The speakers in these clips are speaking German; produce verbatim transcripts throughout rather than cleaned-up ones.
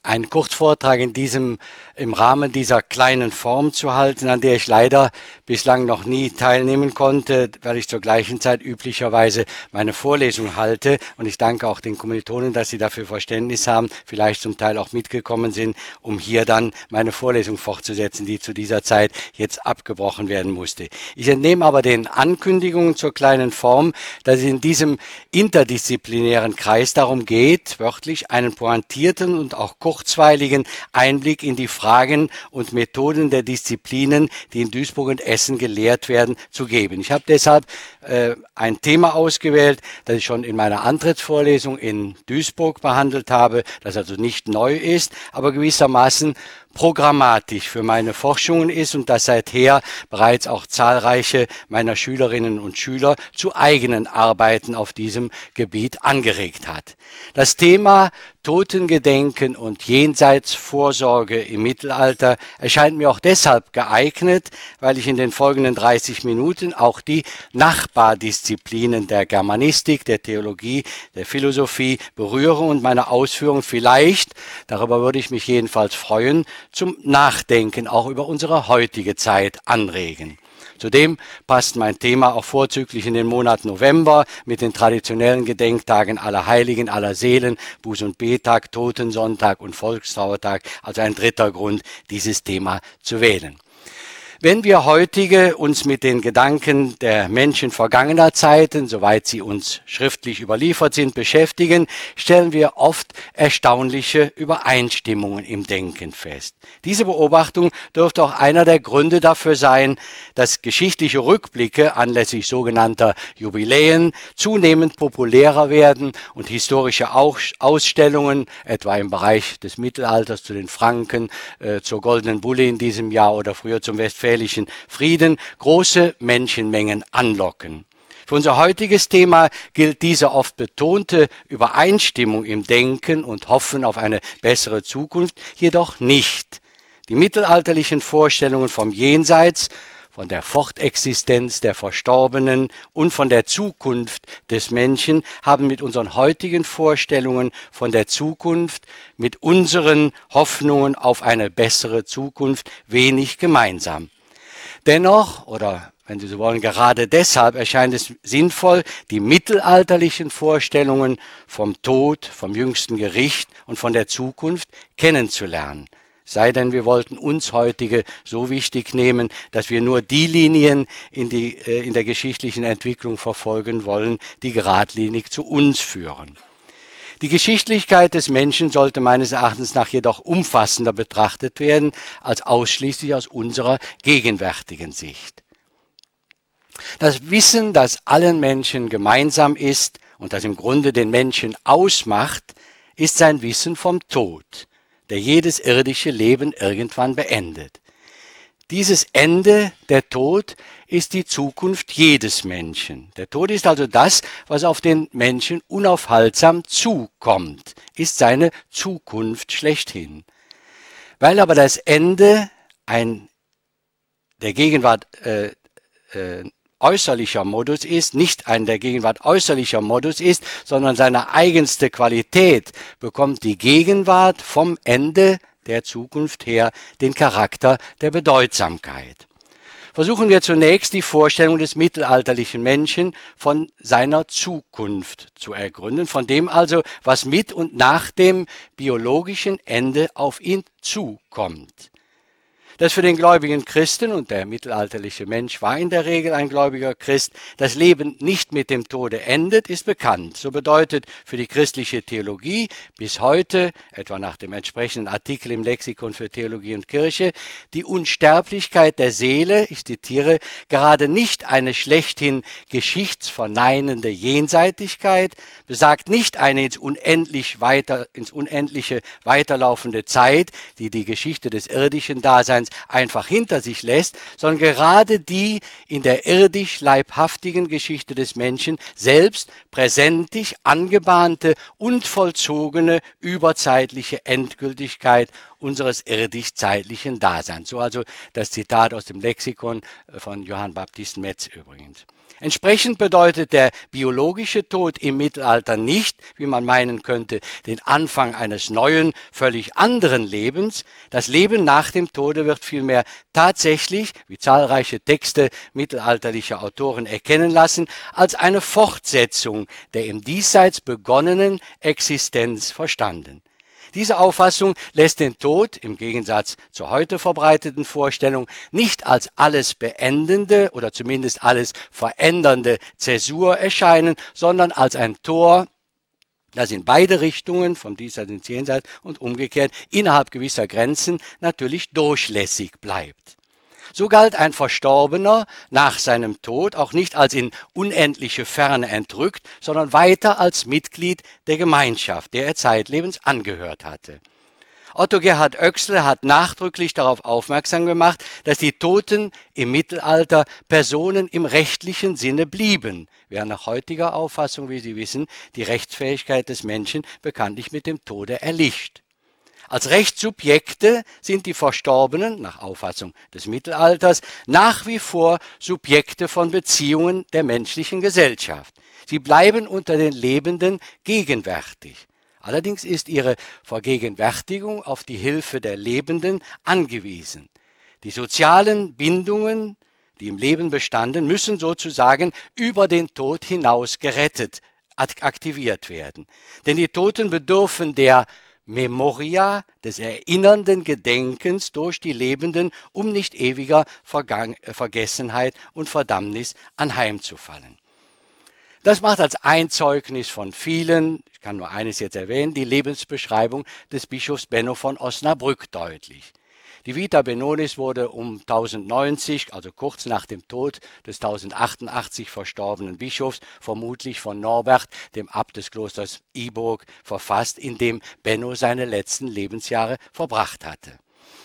einen Kurzvortrag in diesem, im Rahmen dieser kleinen Form zu halten, an der ich leider bislang noch nie teilnehmen konnte, weil ich zur gleichen Zeit üblicherweise meine Vorlesung halte. Und ich danke auch den Kommilitonen, dass sie dafür Verständnis haben, vielleicht zum Teil auch mitgekommen sind, um hier dann meine Vorlesung fortzusetzen, die zu dieser Zeit jetzt abgebrochen werden musste. Ich entnehme aber den Ankündigungen zur kleinen Form, dass es in diesem interdisziplinären Kreis darum geht, wörtlich einen pointierten und auch kurzweiligen Einblick in die Fragen und Methoden der Disziplinen, die in Duisburg und Essen gelehrt werden, zu geben. Ich habe deshalb äh, ein Thema ausgewählt, das ich schon in meiner Antrittsvorlesung in Duisburg behandelt habe, das also nicht neu ist, aber gewissermaßen programmatisch für meine Forschungen ist und das seither bereits auch zahlreiche meiner Schülerinnen und Schüler zu eigenen Arbeiten auf diesem Gebiet angeregt hat. Das Thema Totengedenken und Jenseitsvorsorge im Mittelalter erscheint mir auch deshalb geeignet, weil ich in den folgenden dreißig Minuten auch die Nachbardisziplinen der Germanistik, der Theologie, der Philosophie berühre und meine Ausführungen vielleicht, darüber würde ich mich jedenfalls freuen, zum Nachdenken auch über unsere heutige Zeit anregen. Zudem passt mein Thema auch vorzüglich in den Monat November mit den traditionellen Gedenktagen aller Heiligen, aller Seelen, Buß- und Bettag, Totensonntag und Volkstrauertag, also ein dritter Grund, dieses Thema zu wählen. Wenn wir heutige uns mit den Gedanken der Menschen vergangener Zeiten, soweit sie uns schriftlich überliefert sind, beschäftigen, stellen wir oft erstaunliche Übereinstimmungen im Denken fest. Diese Beobachtung dürfte auch einer der Gründe dafür sein, dass geschichtliche Rückblicke anlässlich sogenannter Jubiläen zunehmend populärer werden und historische Ausstellungen, etwa im Bereich des Mittelalters zu den Franken, äh, zur Goldenen Bulle in diesem Jahr oder früher zum Westfälischen Frieden, große Menschenmengen anlocken. Für unser heutiges Thema gilt diese oft betonte Übereinstimmung im Denken und Hoffen auf eine bessere Zukunft jedoch nicht. Die mittelalterlichen Vorstellungen vom Jenseits, von der Fortexistenz der Verstorbenen und von der Zukunft des Menschen haben mit unseren heutigen Vorstellungen von der Zukunft, mit unseren Hoffnungen auf eine bessere Zukunft wenig gemeinsam. Dennoch, oder wenn Sie so wollen, gerade deshalb erscheint es sinnvoll, die mittelalterlichen Vorstellungen vom Tod, vom jüngsten Gericht und von der Zukunft kennenzulernen. Sei denn, wir wollten uns heutige so wichtig nehmen, dass wir nur die Linien in, die, äh, in der geschichtlichen Entwicklung verfolgen wollen, die geradlinig zu uns führen. Die Geschichtlichkeit des Menschen sollte meines Erachtens nach jedoch umfassender betrachtet werden, als ausschließlich aus unserer gegenwärtigen Sicht. Das Wissen, das allen Menschen gemeinsam ist und das im Grunde den Menschen ausmacht, ist sein Wissen vom Tod, der jedes irdische Leben irgendwann beendet. Dieses Ende, der Tod, ist die Zukunft jedes Menschen. Der Tod ist also das, was auf den Menschen unaufhaltsam zukommt, ist seine Zukunft schlechthin. Weil aber das Ende ein der Gegenwart äh, äh, äußerlicher Modus ist, nicht ein der Gegenwart äußerlicher Modus ist, sondern seine eigenste Qualität, bekommt die Gegenwart vom Ende der Zukunft her den Charakter der Bedeutsamkeit. Versuchen wir zunächst die Vorstellung des mittelalterlichen Menschen von seiner Zukunft zu ergründen, von dem also, was mit und nach dem biologischen Ende auf ihn zukommt. Dass für den gläubigen Christen, und der mittelalterliche Mensch war in der Regel ein gläubiger Christ, das Leben nicht mit dem Tode endet, ist bekannt. So bedeutet für die christliche Theologie bis heute, etwa nach dem entsprechenden Artikel im Lexikon für Theologie und Kirche, die Unsterblichkeit der Seele, ich zitiere, gerade nicht eine schlechthin geschichtsverneinende Jenseitigkeit, besagt nicht eine ins Unendlich weiter, ins Unendliche weiterlaufende Zeit, die die Geschichte des irdischen Daseins Daseins einfach hinter sich lässt, sondern gerade die in der irdisch leibhaftigen Geschichte des Menschen selbst präsentlich angebahnte und vollzogene überzeitliche Endgültigkeit unseres irdisch-zeitlichen Daseins. So also das Zitat aus dem Lexikon von Johann Baptist Metz übrigens. Entsprechend bedeutet der biologische Tod im Mittelalter nicht, wie man meinen könnte, den Anfang eines neuen, völlig anderen Lebens. Das Leben nach dem Tode wird vielmehr tatsächlich, wie zahlreiche Texte mittelalterlicher Autoren erkennen lassen, als eine Fortsetzung der im Diesseits begonnenen Existenz verstanden. Diese Auffassung lässt den Tod, im Gegensatz zur heute verbreiteten Vorstellung, nicht als alles beendende oder zumindest alles verändernde Zäsur erscheinen, sondern als ein Tor, das in beide Richtungen, vom Diesseits ins Jenseits und umgekehrt, innerhalb gewisser Grenzen natürlich durchlässig bleibt. So galt ein Verstorbener nach seinem Tod auch nicht als in unendliche Ferne entrückt, sondern weiter als Mitglied der Gemeinschaft, der er zeitlebens angehört hatte. Otto Gerhard Oechsle hat nachdrücklich darauf aufmerksam gemacht, dass die Toten im Mittelalter Personen im rechtlichen Sinne blieben, während nach heutiger Auffassung, wie Sie wissen, die Rechtsfähigkeit des Menschen bekanntlich mit dem Tode erlischt. Als Rechtssubjekte sind die Verstorbenen, nach Auffassung des Mittelalters, nach wie vor Subjekte von Beziehungen der menschlichen Gesellschaft. Sie bleiben unter den Lebenden gegenwärtig. Allerdings ist ihre Vergegenwärtigung auf die Hilfe der Lebenden angewiesen. Die sozialen Bindungen, die im Leben bestanden, müssen sozusagen über den Tod hinaus gerettet, aktiviert werden. Denn die Toten bedürfen der Memoria, des erinnernden Gedenkens durch die Lebenden, um nicht ewiger Vergang- Vergessenheit und Verdammnis anheimzufallen. Das macht als ein Zeugnis von vielen, ich kann nur eines jetzt erwähnen, die Lebensbeschreibung des Bischofs Benno von Osnabrück deutlich. Die Vita Bennonis wurde um tausendneunzig, also kurz nach dem Tod des tausendachthundert verstorbenen Bischofs, vermutlich von Norbert, dem Abt des Klosters Iburg, verfasst, in dem Benno seine letzten Lebensjahre verbracht hatte.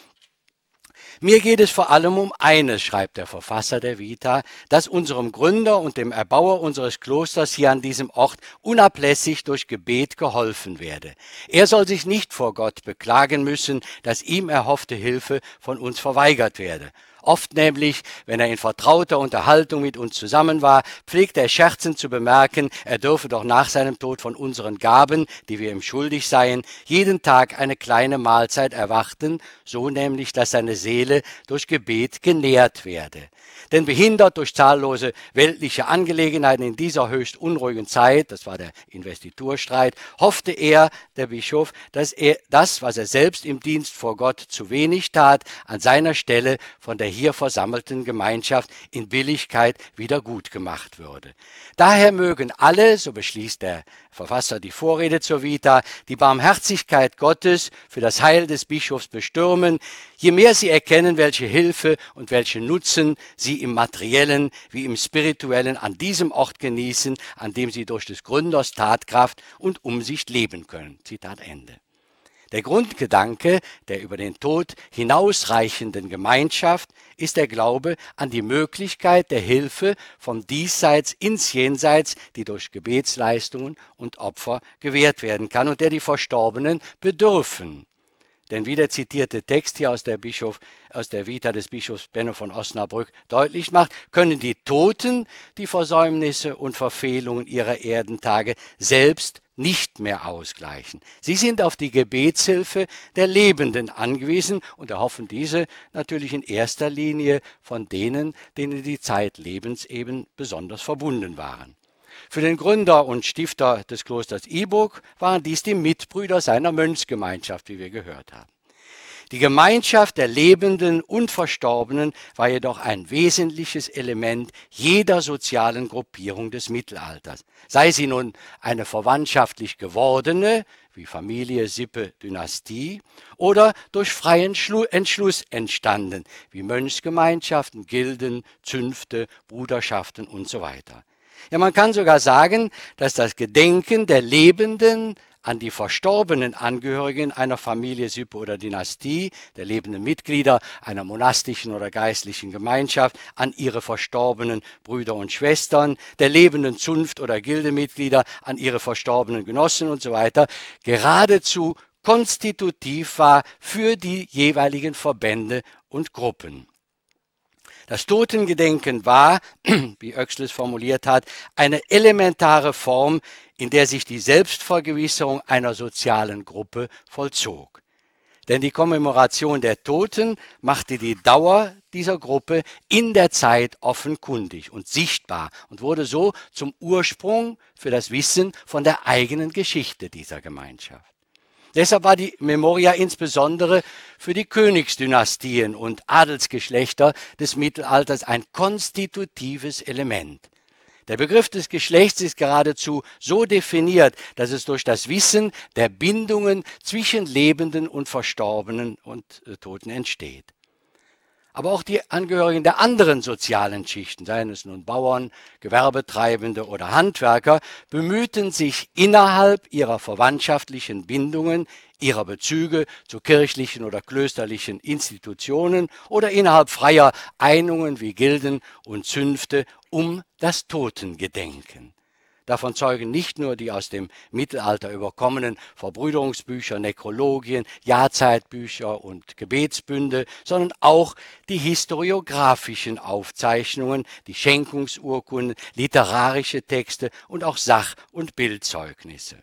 Mir geht es vor allem um eines, schreibt der Verfasser der Vita, dass unserem Gründer und dem Erbauer unseres Klosters hier an diesem Ort unablässig durch Gebet geholfen werde. Er soll sich nicht vor Gott beklagen müssen, dass ihm erhoffte Hilfe von uns verweigert werde. Oft nämlich, wenn er in vertrauter Unterhaltung mit uns zusammen war, pflegte er scherzend zu bemerken, er dürfe doch nach seinem Tod von unseren Gaben, die wir ihm schuldig seien, jeden Tag eine kleine Mahlzeit erwarten, so nämlich, dass seine Seele durch Gebet genährt werde. Denn behindert durch zahllose weltliche Angelegenheiten in dieser höchst unruhigen Zeit, das war der Investiturstreit, hoffte er, der Bischof, dass er das, was er selbst im Dienst vor Gott zu wenig tat, an seiner Stelle von der hier versammelten Gemeinschaft in Billigkeit wieder gut gemacht würde. Daher mögen alle, so beschließt der Verfasser die Vorrede zur Vita, die Barmherzigkeit Gottes für das Heil des Bischofs bestürmen, je mehr sie erkennen, welche Hilfe und welchen Nutzen sie im materiellen wie im spirituellen an diesem Ort genießen, an dem sie durch des Gründers Tatkraft und Umsicht leben können. Zitat Ende. Der Grundgedanke der über den Tod hinausreichenden Gemeinschaft ist der Glaube an die Möglichkeit der Hilfe vom Diesseits ins Jenseits, die durch Gebetsleistungen und Opfer gewährt werden kann und der die Verstorbenen bedürfen. Denn wie der zitierte Text hier aus der, Bischof, aus der Vita des Bischofs Benno von Osnabrück deutlich macht, können die Toten die Versäumnisse und Verfehlungen ihrer Erdentage selbst nicht mehr ausgleichen. Sie sind auf die Gebetshilfe der Lebenden angewiesen und erhoffen diese natürlich in erster Linie von denen, denen die Zeitlebens eben besonders verbunden waren. Für den Gründer und Stifter des Klosters Iburg waren dies die Mitbrüder seiner Mönchsgemeinschaft, wie wir gehört haben. Die Gemeinschaft der Lebenden und Verstorbenen war jedoch ein wesentliches Element jeder sozialen Gruppierung des Mittelalters. Sei sie nun eine verwandtschaftlich gewordene, wie Familie, Sippe, Dynastie, oder durch freien Entschluss entstanden, wie Mönchsgemeinschaften, Gilden, Zünfte, Bruderschaften und so weiter. Ja, man kann sogar sagen, dass das Gedenken der Lebenden an die verstorbenen Angehörigen einer Familie, Sippe oder Dynastie, der lebenden Mitglieder einer monastischen oder geistlichen Gemeinschaft, an ihre verstorbenen Brüder und Schwestern, der lebenden Zunft- oder Gildemitglieder, an ihre verstorbenen Genossen und so weiter, geradezu konstitutiv war für die jeweiligen Verbände und Gruppen. Das Totengedenken war, wie Oechsle es formuliert hat, eine elementare Form, in der sich die Selbstvergewisserung einer sozialen Gruppe vollzog. Denn die Kommemoration der Toten machte die Dauer dieser Gruppe in der Zeit offenkundig und sichtbar und wurde so zum Ursprung für das Wissen von der eigenen Geschichte dieser Gemeinschaft. Deshalb war die Memoria insbesondere für die Königsdynastien und Adelsgeschlechter des Mittelalters ein konstitutives Element. Der Begriff des Geschlechts ist geradezu so definiert, dass es durch das Wissen der Bindungen zwischen Lebenden und Verstorbenen und äh, Toten entsteht. Aber auch die Angehörigen der anderen sozialen Schichten, seien es nun Bauern, Gewerbetreibende oder Handwerker, bemühten sich innerhalb ihrer verwandtschaftlichen Bindungen, ihrer Bezüge zu kirchlichen oder klösterlichen Institutionen oder innerhalb freier Einungen wie Gilden und Zünfte um das Totengedenken. Davon zeugen nicht nur die aus dem Mittelalter überkommenen Verbrüderungsbücher, Nekrologien, Jahrzeitbücher und Gebetsbünde, sondern auch die historiografischen Aufzeichnungen, die Schenkungsurkunden, literarische Texte und auch Sach- und Bildzeugnisse.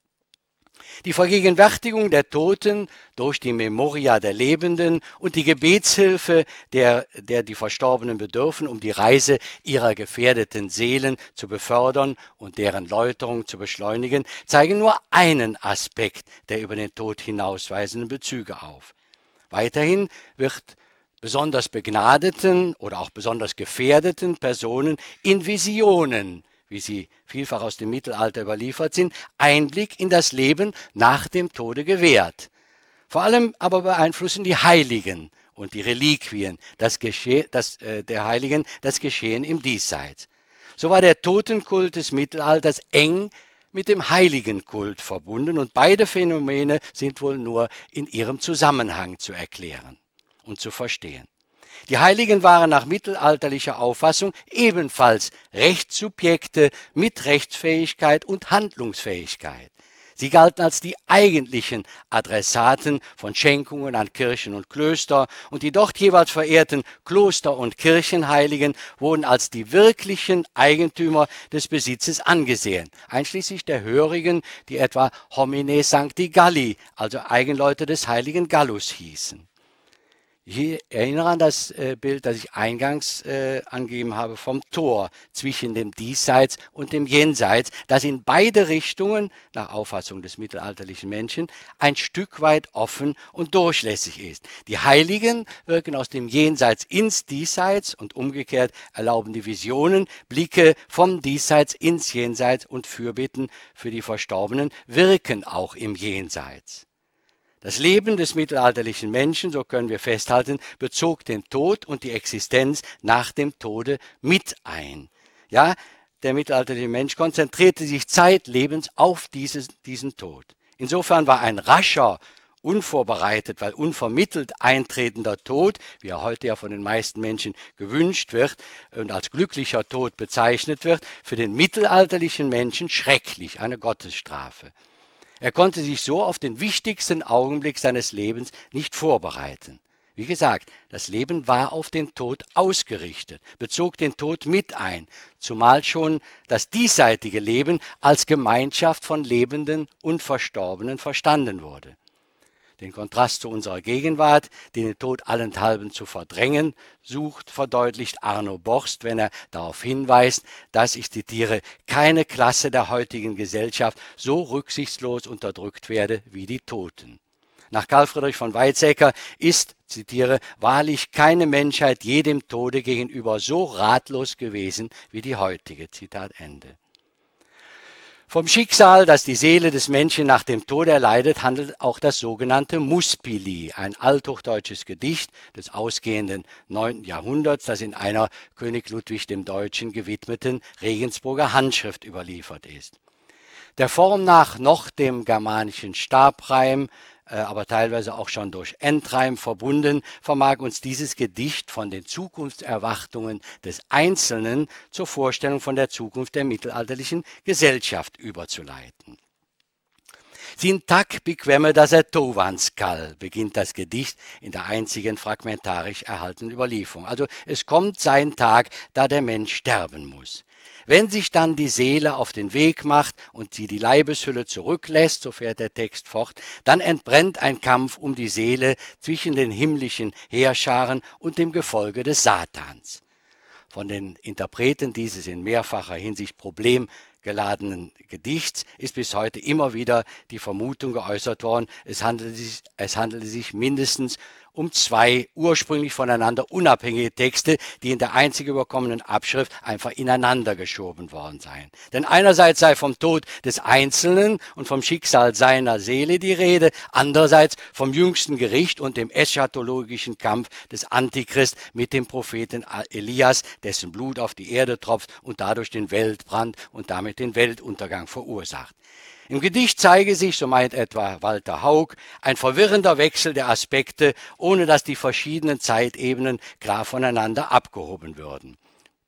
Die Vergegenwärtigung der Toten durch die Memoria der Lebenden und die Gebetshilfe, der, der die Verstorbenen bedürfen, um die Reise ihrer gefährdeten Seelen zu befördern und deren Läuterung zu beschleunigen, zeigen nur einen Aspekt der über den Tod hinausweisenden Bezüge auf. Weiterhin wird besonders begnadeten oder auch besonders gefährdeten Personen in Visionen, wie sie vielfach aus dem Mittelalter überliefert sind, Einblick in das Leben nach dem Tode gewährt. Vor allem aber beeinflussen die Heiligen und die Reliquien das Gesche- das, äh, der Heiligen das Geschehen im Diesseits. So war der Totenkult des Mittelalters eng mit dem Heiligenkult verbunden und beide Phänomene sind wohl nur in ihrem Zusammenhang zu erklären und zu verstehen. Die Heiligen waren nach mittelalterlicher Auffassung ebenfalls Rechtssubjekte mit Rechtsfähigkeit und Handlungsfähigkeit. Sie galten als die eigentlichen Adressaten von Schenkungen an Kirchen und Klöster und die dort jeweils verehrten Kloster- und Kirchenheiligen wurden als die wirklichen Eigentümer des Besitzes angesehen, einschließlich der Hörigen, die etwa Homine Sancti Galli, also Eigenleute des heiligen Gallus hießen. Ich erinnere an das äh, Bild, das ich eingangs äh, angegeben habe, vom Tor zwischen dem Diesseits und dem Jenseits, das in beide Richtungen, nach Auffassung des mittelalterlichen Menschen, ein Stück weit offen und durchlässig ist. Die Heiligen wirken aus dem Jenseits ins Diesseits und umgekehrt erlauben die Visionen Blicke vom Diesseits ins Jenseits und Fürbitten für die Verstorbenen wirken auch im Jenseits. Das Leben des mittelalterlichen Menschen, so können wir festhalten, bezog den Tod und die Existenz nach dem Tode mit ein. Ja, der mittelalterliche Mensch konzentrierte sich zeitlebens auf dieses, diesen Tod. Insofern war ein rascher, unvorbereitet, weil unvermittelt eintretender Tod, wie er heute ja von den meisten Menschen gewünscht wird und als glücklicher Tod bezeichnet wird, für den mittelalterlichen Menschen schrecklich, eine Gottesstrafe. Er konnte sich so auf den wichtigsten Augenblick seines Lebens nicht vorbereiten. Wie gesagt, das Leben war auf den Tod ausgerichtet, bezog den Tod mit ein, zumal schon das diesseitige Leben als Gemeinschaft von Lebenden und Verstorbenen verstanden wurde. Den Kontrast zu unserer Gegenwart, die den Tod allenthalben zu verdrängen sucht, verdeutlicht Arno Borst, wenn er darauf hinweist, dass, ich zitiere, keine Klasse der heutigen Gesellschaft so rücksichtslos unterdrückt werde wie die Toten. Nach Karl Friedrich von Weizsäcker ist, zitiere, wahrlich keine Menschheit jedem Tode gegenüber so ratlos gewesen wie die heutige. Zitat Ende. Vom Schicksal, das die Seele des Menschen nach dem Tod erleidet, handelt auch das sogenannte Muspili, ein althochdeutsches Gedicht des ausgehenden neunten Jahrhunderts, das in einer König Ludwig dem Deutschen gewidmeten Regensburger Handschrift überliefert ist. Der Form nach noch dem germanischen Stabreim, äh, aber teilweise auch schon durch Endreim verbunden, vermag uns dieses Gedicht von den Zukunftserwartungen des Einzelnen zur Vorstellung von der Zukunft der mittelalterlichen Gesellschaft überzuleiten. Sin tak bequemme, dass er tovan skal, beginnt das Gedicht in der einzigen fragmentarisch erhaltenen Überlieferung. Also es kommt sein Tag, da der Mensch sterben muss. Wenn sich dann die Seele auf den Weg macht und sie die Leibeshülle zurücklässt, so fährt der Text fort, dann entbrennt ein Kampf um die Seele zwischen den himmlischen Heerscharen und dem Gefolge des Satans. Von den Interpreten dieses in mehrfacher Hinsicht problemgeladenen Gedichts ist bis heute immer wieder die Vermutung geäußert worden, es handelte sich, es handelte sich mindestens um zwei ursprünglich voneinander unabhängige Texte, die in der einzig überkommenen Abschrift einfach ineinander geschoben worden seien. Denn einerseits sei vom Tod des Einzelnen und vom Schicksal seiner Seele die Rede, andererseits vom jüngsten Gericht und dem eschatologischen Kampf des Antichrist mit dem Propheten Elias, dessen Blut auf die Erde tropft und dadurch den Weltbrand und damit den Weltuntergang verursacht. Im Gedicht zeige sich, so meint etwa Walter Haug, ein verwirrender Wechsel der Aspekte, ohne dass die verschiedenen Zeitebenen klar voneinander abgehoben würden.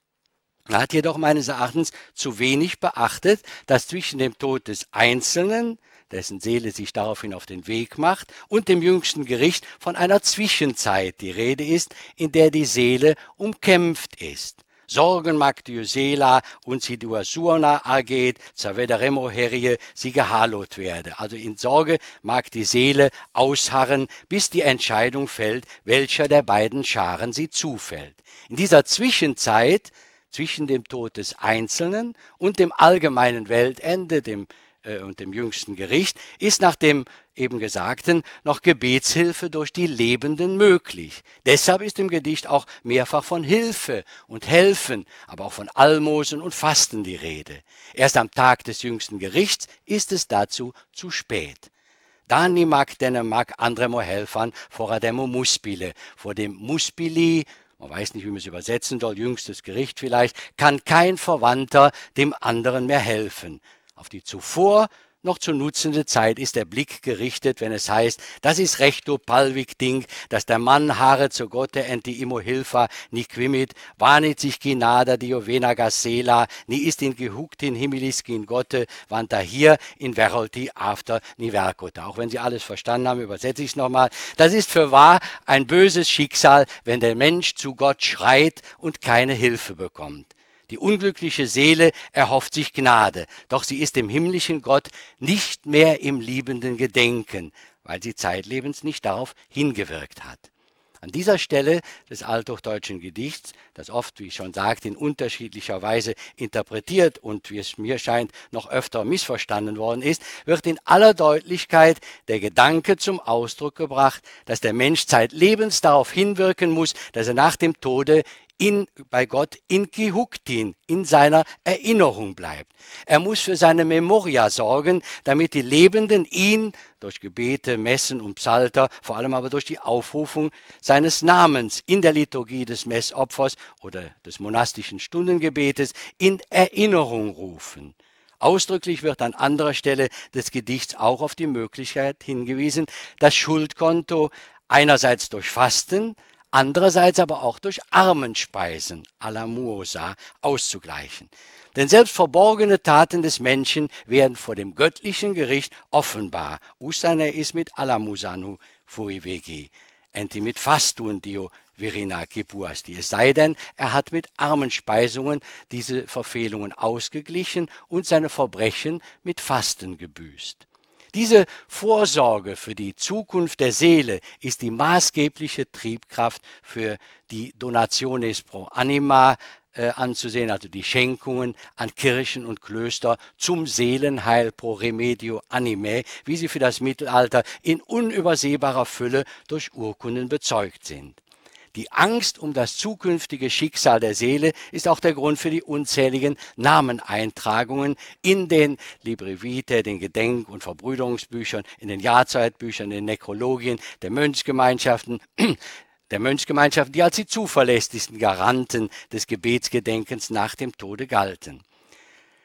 Er hat jedoch meines Erachtens zu wenig beachtet, dass zwischen dem Tod des Einzelnen, dessen Seele sich daraufhin auf den Weg macht, und dem jüngsten Gericht von einer Zwischenzeit die Rede ist, in der die Seele umkämpft ist. Sorgen mag die Seela und sie dua suona ageet, zavedremo herie, sie gehalot werde. Also in Sorge mag die Seele ausharren, bis die Entscheidung fällt, welcher der beiden Scharen sie zufällt. In dieser Zwischenzeit, zwischen dem Tod des Einzelnen und dem allgemeinen Weltende, dem und dem jüngsten Gericht, ist nach dem eben Gesagten noch Gebetshilfe durch die Lebenden möglich. Deshalb ist im Gedicht auch mehrfach von Hilfe und Helfen, aber auch von Almosen und Fasten die Rede. Erst am Tag des jüngsten Gerichts ist es dazu zu spät. Dani mag denne mag andremo helfan fora demo muspile, vor dem Muspili, man weiß nicht, wie man es übersetzen soll, jüngstes Gericht vielleicht, kann kein Verwandter dem anderen mehr helfen. Auf die zuvor noch zu nutzende Zeit ist der Blick gerichtet, wenn es heißt, das ist rechto palvik Ding, dass der Mann haare zu Gotte enti imo hilfa, ni quimit, wanit sich ginada dio venagas sela, ni ist in gehukt in himmelis gin Gotte, wanta hier in verolti after ni verkota. Auch wenn Sie alles verstanden haben, übersetze ich es nochmal. Das ist für wahr ein böses Schicksal, wenn der Mensch zu Gott schreit und keine Hilfe bekommt. Die unglückliche Seele erhofft sich Gnade, doch sie ist dem himmlischen Gott nicht mehr im liebenden Gedenken, weil sie zeitlebens nicht darauf hingewirkt hat. An dieser Stelle des althochdeutschen Gedichts, das oft, wie ich schon sagte, in unterschiedlicher Weise interpretiert und, wie es mir scheint, noch öfter missverstanden worden ist, wird in aller Deutlichkeit der Gedanke zum Ausdruck gebracht, dass der Mensch zeitlebens darauf hinwirken muss, dass er nach dem Tode in, bei Gott in Kihuktin, in seiner Erinnerung bleibt. Er muss für seine Memoria sorgen, damit die Lebenden ihn durch Gebete, Messen und Psalter, vor allem aber durch die Aufrufung seines Namens in der Liturgie des Messopfers oder des monastischen Stundengebetes in Erinnerung rufen. Ausdrücklich wird an anderer Stelle des Gedichts auch auf die Möglichkeit hingewiesen, das Schuldkonto einerseits durch Fasten, andererseits aber auch durch Armenspeisen, alla muosa, auszugleichen. Denn selbst verborgene Taten des Menschen werden vor dem göttlichen Gericht offenbar. Usane is mit alla musanu fuivegi, enti mit fastun dio virina kipuasti. Es sei denn, er hat mit Armenspeisungen diese Verfehlungen ausgeglichen und seine Verbrechen mit Fasten gebüßt. Diese Vorsorge für die Zukunft der Seele ist die maßgebliche Triebkraft für die Donationes pro anima äh, anzusehen, also die Schenkungen an Kirchen und Klöster zum Seelenheil pro remedio animae, wie sie für das Mittelalter in unübersehbarer Fülle durch Urkunden bezeugt sind. Die Angst um das zukünftige Schicksal der Seele ist auch der Grund für die unzähligen Nameneintragungen in den Libri Vitae, den Gedenk- und Verbrüderungsbüchern, in den Jahrzeitbüchern, in den Nekrologien der Mönchsgemeinschaften, der Mönchsgemeinschaften, die als die zuverlässigsten Garanten des Gebetsgedenkens nach dem Tode galten.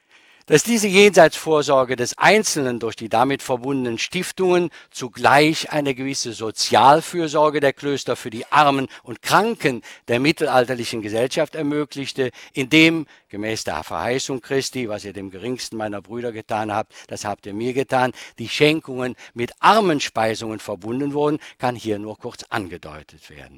Dass diese Jenseitsvorsorge des Einzelnen durch die damit verbundenen Stiftungen zugleich eine gewisse Sozialfürsorge der Klöster für die Armen und Kranken der mittelalterlichen Gesellschaft ermöglichte, indem, gemäß der Verheißung Christi, was ihr dem geringsten meiner Brüder getan habt, das habt ihr mir getan, die Schenkungen mit Armenspeisungen verbunden wurden, kann hier nur kurz angedeutet werden.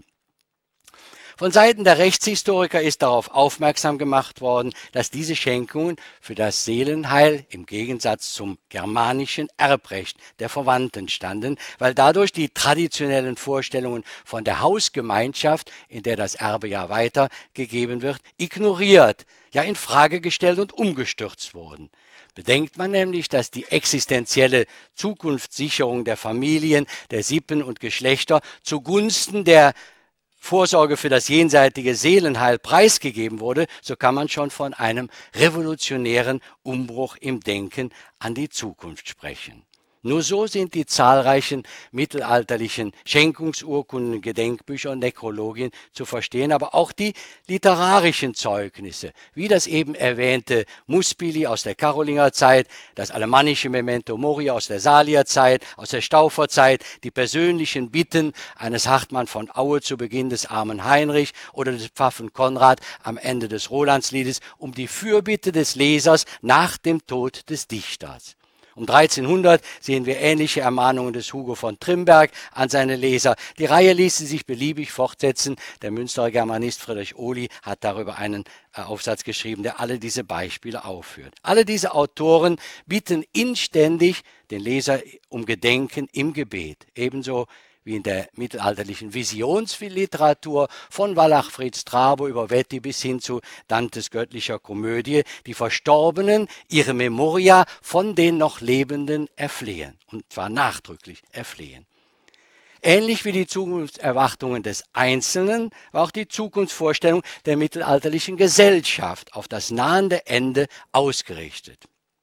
Von Seiten der Rechtshistoriker ist darauf aufmerksam gemacht worden, dass diese Schenkungen für das Seelenheil im Gegensatz zum germanischen Erbrecht der Verwandten standen, weil dadurch die traditionellen Vorstellungen von der Hausgemeinschaft, in der das Erbe ja weitergegeben wird, ignoriert, ja in Frage gestellt und umgestürzt wurden. Bedenkt man nämlich, dass die existenzielle Zukunftssicherung der Familien, der Sippen und Geschlechter zugunsten der Vorsorge für das jenseitige Seelenheil preisgegeben wurde, so kann man schon von einem revolutionären Umbruch im Denken an die Zukunft sprechen. Nur so sind die zahlreichen mittelalterlichen Schenkungsurkunden, Gedenkbücher und Nekrologien zu verstehen, aber auch die literarischen Zeugnisse, wie das eben erwähnte Muspili aus der Karolingerzeit, das alemannische Memento Mori aus der Salierzeit, aus der Stauferzeit, die persönlichen Bitten eines Hartmann von Aue zu Beginn des armen Heinrich oder des Pfaffen Konrad am Ende des Rolandsliedes um die Fürbitte des Lesers nach dem Tod des Dichters. Um dreizehnhundert sehen wir ähnliche Ermahnungen des Hugo von Trimberg an seine Leser. Die Reihe ließe sich beliebig fortsetzen. Der Münsterer Germanist Friedrich Ohly hat darüber einen äh, Aufsatz geschrieben, der alle diese Beispiele aufführt. Alle diese Autoren bitten inständig den Leser um Gedenken im Gebet, ebenso wie in der mittelalterlichen Visionsliteratur von Wallachfried Strabo über Vetti bis hin zu Dantes göttlicher Komödie, die Verstorbenen ihre Memoria von den noch Lebenden erflehen, und zwar nachdrücklich erflehen. Ähnlich wie die Zukunftserwartungen des Einzelnen war auch die Zukunftsvorstellung der mittelalterlichen Gesellschaft auf das nahende Ende ausgerichtet.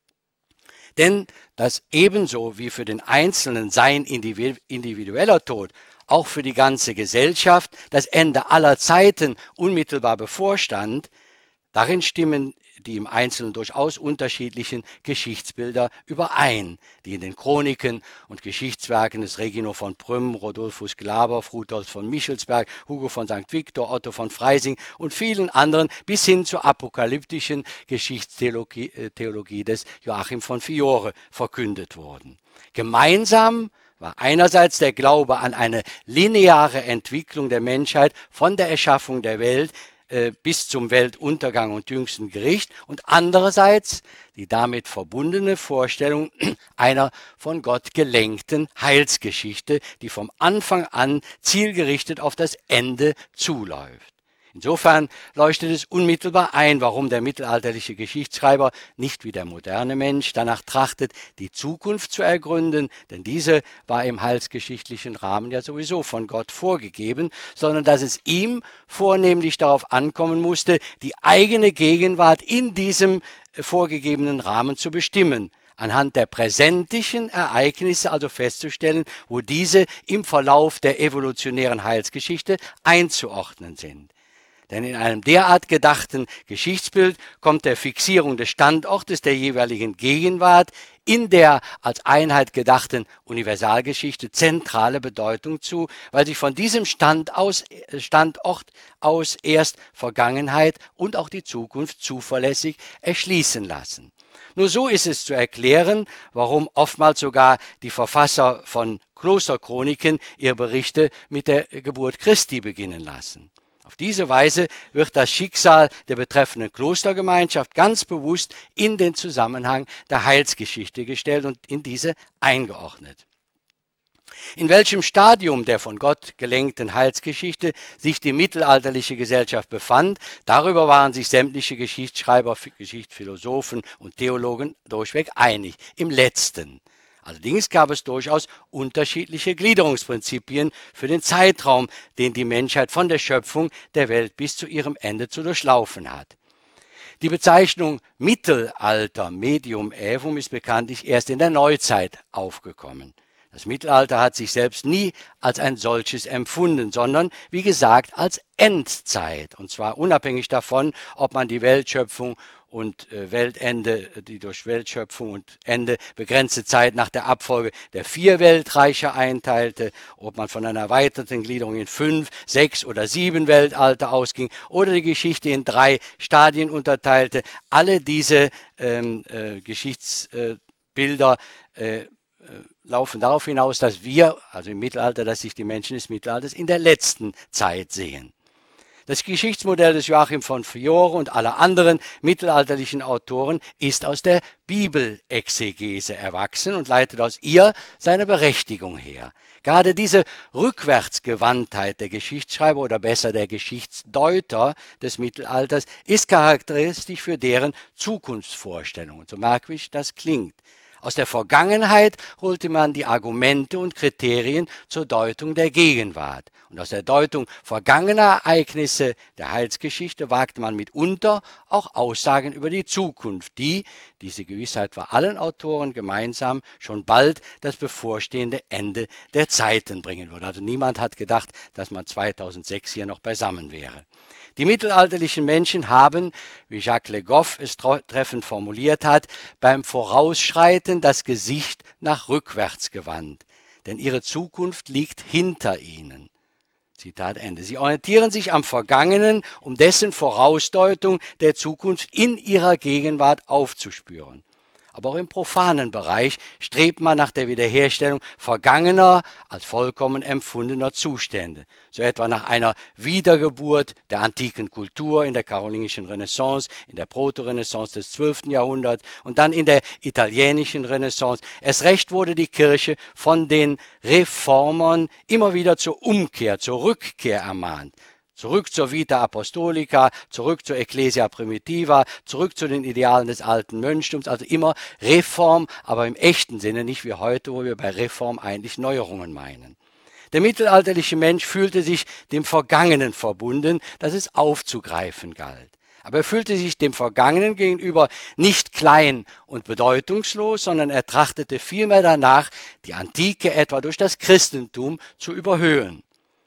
Denn dass ebenso wie für den Einzelnen sein individueller Tod auch für die ganze Gesellschaft das Ende aller Zeiten unmittelbar bevorstand, darin stimmen die im Einzelnen durchaus unterschiedlichen Geschichtsbilder überein, die in den Chroniken und Geschichtswerken des Regino von Prüm, Rodolphus Glaber, Frutholz von Michelsberg, Hugo von Sankt Victor, Otto von Freising und vielen anderen bis hin zur apokalyptischen Geschichtstheologie Theologie des Joachim von Fiore verkündet wurden. Gemeinsam war einerseits der Glaube an eine lineare Entwicklung der Menschheit von der Erschaffung der Welt bis zum Weltuntergang und jüngsten Gericht und andererseits die damit verbundene Vorstellung einer von Gott gelenkten Heilsgeschichte, die vom Anfang an zielgerichtet auf das Ende zuläuft. Insofern leuchtet es unmittelbar ein, warum der mittelalterliche Geschichtsschreiber nicht wie der moderne Mensch danach trachtet, die Zukunft zu ergründen, denn diese war im heilsgeschichtlichen Rahmen ja sowieso von Gott vorgegeben, sondern dass es ihm vornehmlich darauf ankommen musste, die eigene Gegenwart in diesem vorgegebenen Rahmen zu bestimmen, anhand der präsentischen Ereignisse also festzustellen, wo diese im Verlauf der evolutionären Heilsgeschichte einzuordnen sind. Denn in einem derart gedachten Geschichtsbild kommt der Fixierung des Standortes der jeweiligen Gegenwart in der als Einheit gedachten Universalgeschichte zentrale Bedeutung zu, weil sich von diesem Stand aus, Standort aus erst Vergangenheit und auch die Zukunft zuverlässig erschließen lassen. Nur so ist es zu erklären, warum oftmals sogar die Verfasser von Klosterchroniken ihre Berichte mit der Geburt Christi beginnen lassen. Auf diese Weise wird das Schicksal der betreffenden Klostergemeinschaft ganz bewusst in den Zusammenhang der Heilsgeschichte gestellt und in diese eingeordnet. In welchem Stadium der von Gott gelenkten Heilsgeschichte sich die mittelalterliche Gesellschaft befand, darüber waren sich sämtliche Geschichtsschreiber, Geschichtsphilosophen und Theologen durchweg einig, im letzten. Allerdings gab es durchaus unterschiedliche Gliederungsprinzipien für den Zeitraum, den die Menschheit von der Schöpfung der Welt bis zu ihrem Ende zu durchlaufen hat. Die Bezeichnung Mittelalter, Medium Aevum, ist bekanntlich erst in der Neuzeit aufgekommen. Das Mittelalter hat sich selbst nie als ein solches empfunden, sondern, wie gesagt, als Endzeit. Und zwar unabhängig davon, ob man die Weltschöpfung und äh, Weltende, die durch Weltschöpfung und Ende begrenzte Zeit nach der Abfolge der vier Weltreiche einteilte, ob man von einer erweiterten Gliederung in fünf, sechs oder sieben Weltalter ausging oder die Geschichte in drei Stadien unterteilte. Alle diese ähm, äh, Geschichtsbilder äh, laufen darauf hinaus, dass wir, also im Mittelalter, dass sich die Menschen des Mittelalters in der letzten Zeit sehen. Das Geschichtsmodell des Joachim von Fiore und aller anderen mittelalterlichen Autoren ist aus der Bibelexegese erwachsen und leitet aus ihr seine Berechtigung her. Gerade diese Rückwärtsgewandtheit der Geschichtsschreiber oder besser der Geschichtsdeuter des Mittelalters ist charakteristisch für deren Zukunftsvorstellungen, so merkwürdig das klingt. Aus der Vergangenheit holte man die Argumente und Kriterien zur Deutung der Gegenwart. Und aus der Deutung vergangener Ereignisse der Heilsgeschichte wagte man mitunter auch Aussagen über die Zukunft, die, diese Gewissheit war allen Autoren gemeinsam, schon bald das bevorstehende Ende der Zeiten bringen würde. Also niemand hat gedacht, dass man zweitausendsechs hier noch beisammen wäre. Die mittelalterlichen Menschen haben, wie Jacques Le Goff es treffend formuliert hat, beim Vorausschreiten das Gesicht nach rückwärts gewandt, denn ihre Zukunft liegt hinter ihnen. Zitat Ende. Sie orientieren sich am Vergangenen, um dessen Vorausdeutung der Zukunft in ihrer Gegenwart aufzuspüren. Aber auch im profanen Bereich strebt man nach der Wiederherstellung vergangener als vollkommen empfundener Zustände. So etwa nach einer Wiedergeburt der antiken Kultur in der karolingischen Renaissance, in der Proto-Renaissance des zwölften Jahrhunderts und dann in der italienischen Renaissance. Erst recht wurde die Kirche von den Reformern immer wieder zur Umkehr, zur Rückkehr ermahnt. Zurück zur Vita Apostolica, zurück zur Ecclesia Primitiva, zurück zu den Idealen des alten Mönchtums, also immer Reform, aber im echten Sinne, nicht wie heute, wo wir bei Reform eigentlich Neuerungen meinen. Der mittelalterliche Mensch fühlte sich dem Vergangenen verbunden, das es aufzugreifen galt. Aber er fühlte sich dem Vergangenen gegenüber nicht klein und bedeutungslos, sondern er trachtete vielmehr danach, die Antike etwa durch das Christentum zu überhöhen.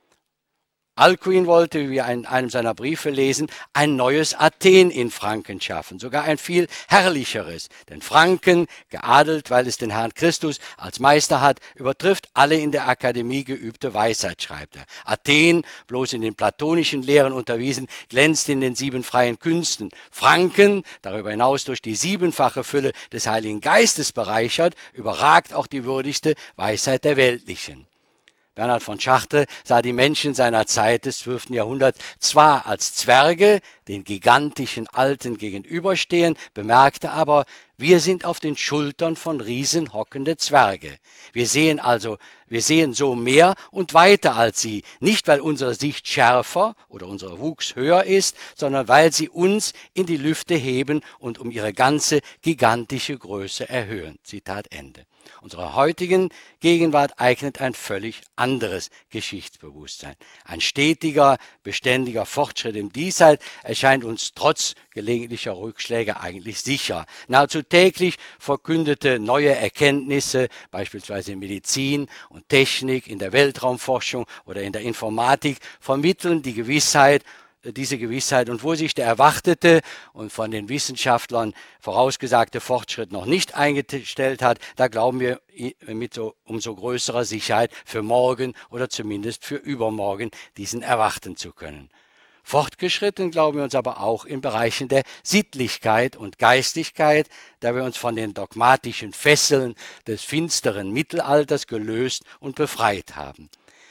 Alcuin wollte, wie wir in einem seiner Briefe lesen, ein neues Athen in Franken schaffen, sogar ein viel herrlicheres. Denn Franken, geadelt, weil es den Herrn Christus als Meister hat, übertrifft alle in der Akademie geübte Weisheit, schreibt er. Athen, bloß in den platonischen Lehren unterwiesen, glänzt in den sieben freien Künsten. Franken, darüber hinaus durch die siebenfache Fülle des Heiligen Geistes bereichert, überragt auch die würdigste Weisheit der Weltlichen. Bernhard von Chartres sah die Menschen seiner Zeit des zwölften Jahrhunderts zwar als Zwerge, den gigantischen Alten gegenüberstehen, bemerkte aber, wir sind auf den Schultern von Riesen hockende Zwerge. Wir sehen also, wir sehen so mehr und weiter als sie, nicht weil unsere Sicht schärfer oder unser Wuchs höher ist, sondern weil sie uns in die Lüfte heben und um ihre ganze gigantische Größe erhöhen. Zitat Ende. Unserer heutigen Gegenwart eignet ein völlig anderes Geschichtsbewusstsein. Ein stetiger, beständiger Fortschritt im Diesseits erscheint uns trotz gelegentlicher Rückschläge eigentlich sicher. Nahezu täglich verkündete neue Erkenntnisse, beispielsweise in Medizin und Technik, in der Weltraumforschung oder in der Informatik, vermitteln die Gewissheit, diese Gewissheit, und wo sich der erwartete und von den Wissenschaftlern vorausgesagte Fortschritt noch nicht eingestellt hat, da glauben wir mit so, umso größerer Sicherheit für morgen oder zumindest für übermorgen diesen erwarten zu können. Fortgeschritten glauben wir uns aber auch in Bereichen der Sittlichkeit und Geistigkeit, da wir uns von den dogmatischen Fesseln des finsteren Mittelalters gelöst und befreit haben.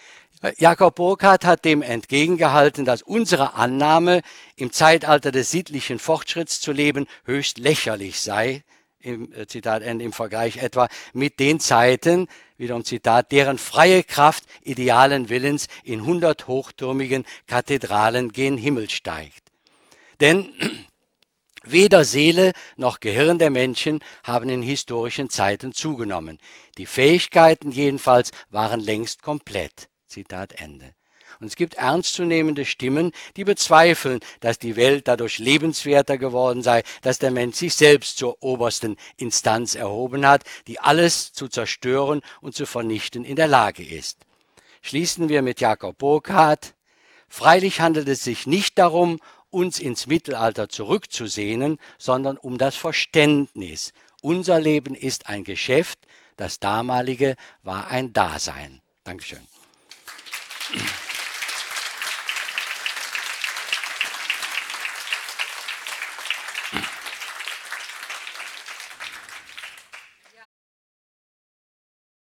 Jakob Burckhardt hat dem entgegengehalten, dass unsere Annahme, im Zeitalter des sittlichen Fortschritts zu leben, höchst lächerlich sei, im Zitat Ende, im Vergleich etwa mit den Zeiten, wiederum Zitat, deren freie Kraft idealen Willens in hundert hochtürmigen Kathedralen gen Himmel steigt. Denn weder Seele noch Gehirn der Menschen haben in historischen Zeiten zugenommen. Die Fähigkeiten jedenfalls waren längst komplett. Zitat Ende. Und es gibt ernstzunehmende Stimmen, die bezweifeln, dass die Welt dadurch lebenswerter geworden sei, dass der Mensch sich selbst zur obersten Instanz erhoben hat, die alles zu zerstören und zu vernichten in der Lage ist. Schließen wir mit Jakob Burckhardt. Freilich handelt es sich nicht darum, uns ins Mittelalter zurückzusehnen, sondern um das Verständnis. Unser Leben ist ein Geschäft, das damalige war ein Dasein. Dankeschön.